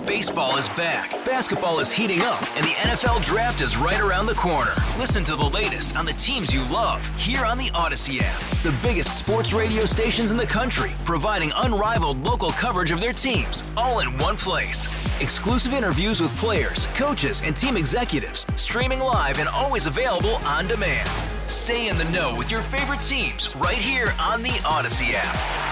Baseball is back, basketball is heating up, and the NFL Draft is right around the corner. Listen to the latest on the teams you love here on the Odyssey app. The biggest sports radio stations in the country, providing unrivaled local coverage of their teams, all in one place. Exclusive interviews with players, coaches, and team executives, streaming live and always available on demand. Stay in the know with your favorite teams right here on the Odyssey app.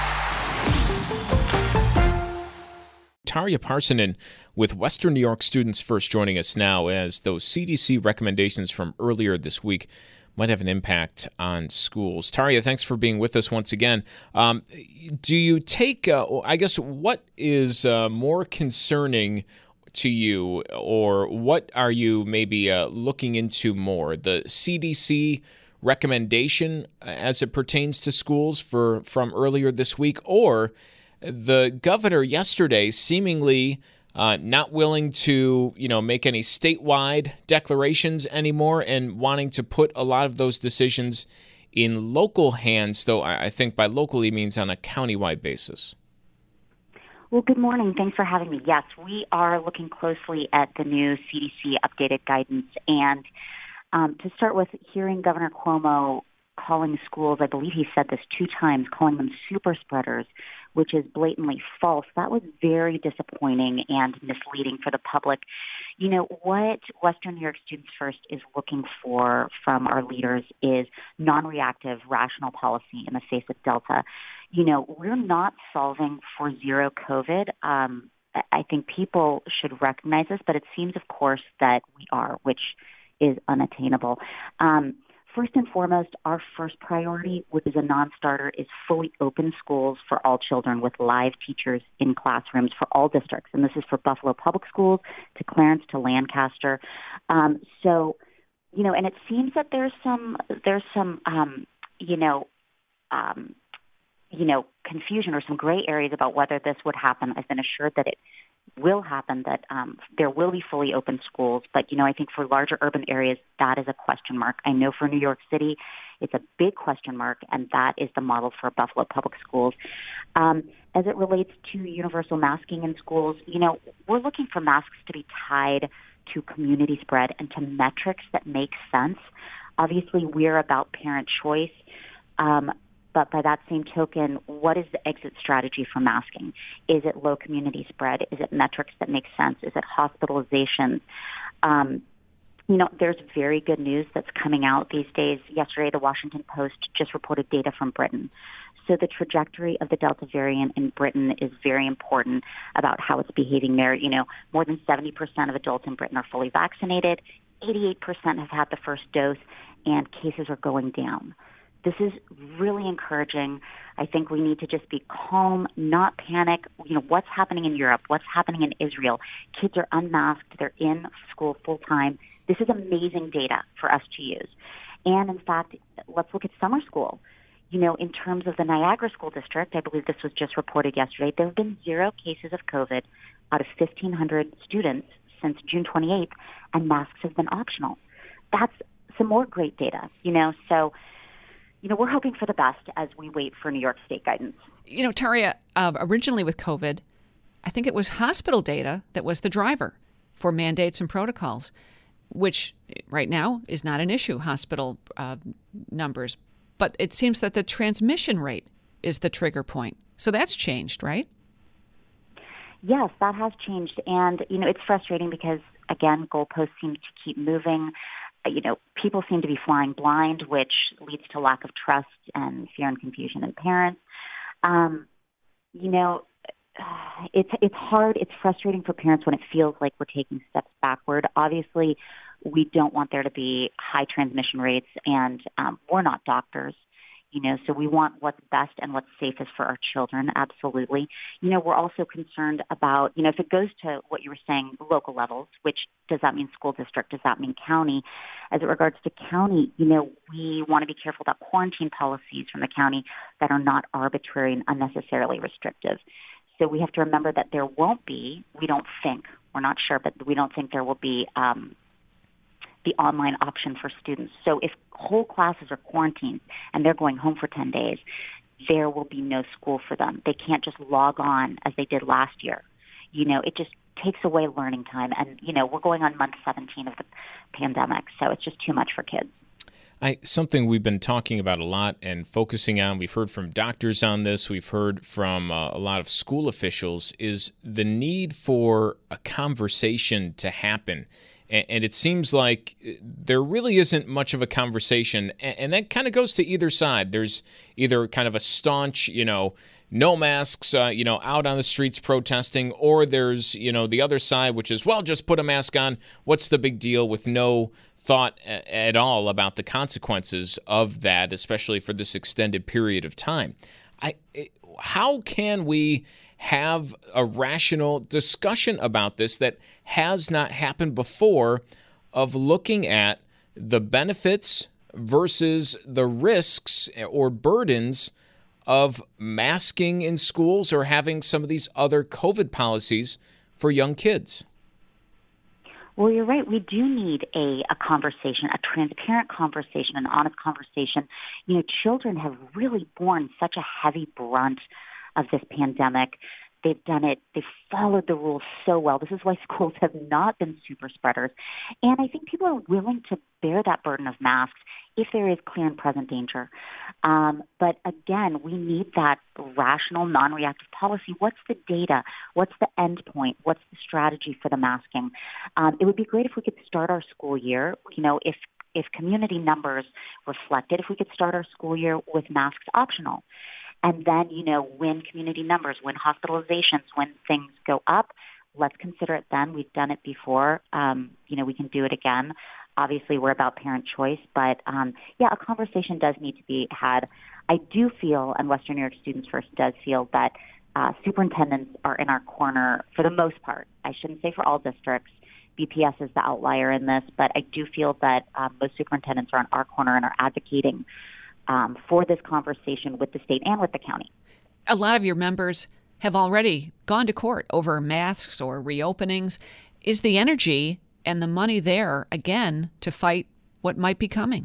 Tarja Parsonen with Western New York Students First joining us now, as those CDC recommendations from earlier this week might have an impact on schools. Tarja, thanks for being with us once again. Do you take, what is more concerning to you, or what are you maybe looking into more? The CDC recommendation as it pertains to schools from earlier this week, or the governor yesterday seemingly not willing to, make any statewide declarations anymore and wanting to put a lot of those decisions in local hands, though I think by local he means on a countywide basis? Well, good morning. Thanks for having me. Yes, we are looking closely at the new CDC updated guidance. And to start with, hearing Governor Cuomo calling schools, I believe he said this 2 times, calling them super spreaders, which is blatantly false. That was very disappointing and misleading for the public. What Western New York Students First is looking for from our leaders is non-reactive, rational policy in the face of Delta. We're not solving for zero COVID. I think people should recognize this, but it seems, of course, that we are, which is unattainable. First and foremost, our first priority, which is a non-starter, is fully open schools for all children with live teachers in classrooms for all districts. And this is for Buffalo Public Schools to Clarence to Lancaster. And it seems that there's some confusion or some gray areas about whether this would happen. I've been assured that it will happen, that there will be fully open schools. But, I think for larger urban areas, that is a question mark. I know for New York City, it's a big question mark, and that is the model for Buffalo Public Schools. As it relates to universal masking in schools, we're looking for masks to be tied to community spread and to metrics that make sense. Obviously, we're about parent choice. But by that same token, what is the exit strategy for masking? Is it low community spread? Is it metrics that make sense? Is it hospitalizations? There's very good news that's coming out these days. Yesterday, the Washington Post just reported data from Britain. So the trajectory of the Delta variant in Britain is very important about how it's behaving there. More than 70% of adults in Britain are fully vaccinated. 88% have had the first dose, and cases are going down. This is really encouraging. I think we need to just be calm, not panic. What's happening in Europe? What's happening in Israel? Kids are unmasked. They're in school full time. This is amazing data for us to use. And in fact, let's look at summer school. In terms of the Niagara School District, I believe this was just reported yesterday, there have been 0 cases of COVID out of 1,500 students since June 28th, and masks have been optional. That's some more great data, so we're hoping for the best as we wait for New York State guidance. Tarja, originally with COVID, I think it was hospital data that was the driver for mandates and protocols, which right now is not an issue, hospital numbers. But it seems that the transmission rate is the trigger point. So that's changed, right? Yes, that has changed. And, it's frustrating because, again, goalposts seem to keep moving. People seem to be flying blind, which leads to lack of trust and fear and confusion in parents. It's hard. It's frustrating for parents when it feels like we're taking steps backward. Obviously, we don't want there to be high transmission rates, and we're not doctors. So we want what's best and what's safest for our children, absolutely. We're also concerned about, if it goes to what you were saying, local levels, which does that mean school district, does that mean county? As it regards to county, we want to be careful about quarantine policies from the county that are not arbitrary and unnecessarily restrictive. So we have to remember that there won't be, we don't think, we're not sure, but we don't think there will be the online option for students. So if whole classes are quarantined and they're going home for 10 days, there will be no school for them. They can't just log on as they did last year. It just takes away learning time. And, we're going on month 17 of the pandemic, so it's just too much for kids. Something we've been talking about a lot and focusing on, we've heard from doctors on this, we've heard from a lot of school officials, is the need for a conversation to happen. And it seems like there really isn't much of a conversation. And that kind of goes to either side. There's either kind of a staunch, no masks, out on the streets protesting, or there's, the other side, which is, well, just put a mask on. What's the big deal, with no thought at all about the consequences of that, especially for this extended period of time. How can we have a rational discussion about this that has not happened before, of looking at the benefits versus the risks or burdens of masking in schools or having some of these other COVID policies for young kids? Well, you're right. We do need a conversation, a transparent conversation, an honest conversation. Children have really borne such a heavy brunt of this pandemic. They've done it. They've followed the rules so well. This is why schools have not been super spreaders. And I think people are willing to bear that burden of masks if there is clear and present danger. But again, we need that rational, non-reactive policy. What's the data? What's the end point? What's the strategy for the masking? It would be great if we could start our school year, if community numbers reflected, if we could start our school year with masks optional. And then, when community numbers, when hospitalizations, when things go up, let's consider it then. We've done it before. We can do it again. Obviously, we're about parent choice, but a conversation does need to be had. I do feel, and Western New York Students First does feel, that superintendents are in our corner for the most part. I shouldn't say for all districts. BPS is the outlier in this, but I do feel that most superintendents are in our corner and are advocating for this conversation with the state and with the county. A lot of your members have already gone to court over masks or reopenings. Is the energy and the money there, again, to fight what might be coming?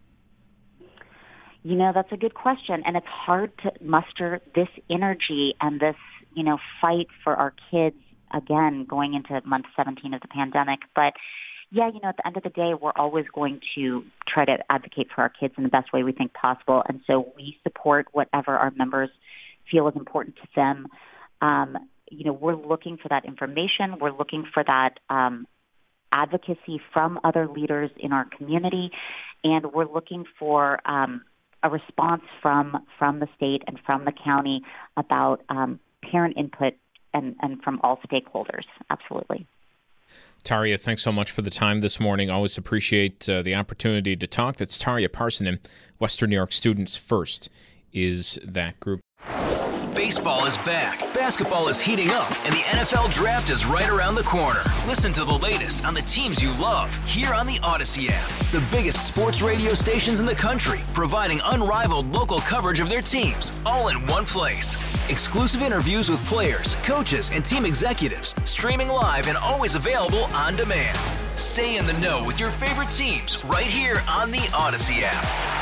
That's a good question. And it's hard to muster this energy and this, fight for our kids, again, going into month 17 of the pandemic. But at the end of the day, we're always going to try to advocate for our kids in the best way we think possible. And so we support whatever our members feel is important to them. We're looking for that information. We're looking for that advocacy from other leaders in our community. And we're looking for a response from the state and from the county about parent input and from all stakeholders. Absolutely. Tarja, thanks so much for the time this morning. Always appreciate the opportunity to talk. That's Tarja Parsonen, Western New York Students First is that group. Baseball is back, basketball is heating up, and the NFL Draft is right around the corner. Listen to the latest on the teams you love here on the Odyssey app. The biggest sports radio stations in the country, providing unrivaled local coverage of their teams, all in one place. Exclusive interviews with players, coaches, and team executives, streaming live and always available on demand. Stay in the know with your favorite teams right here on the Odyssey app.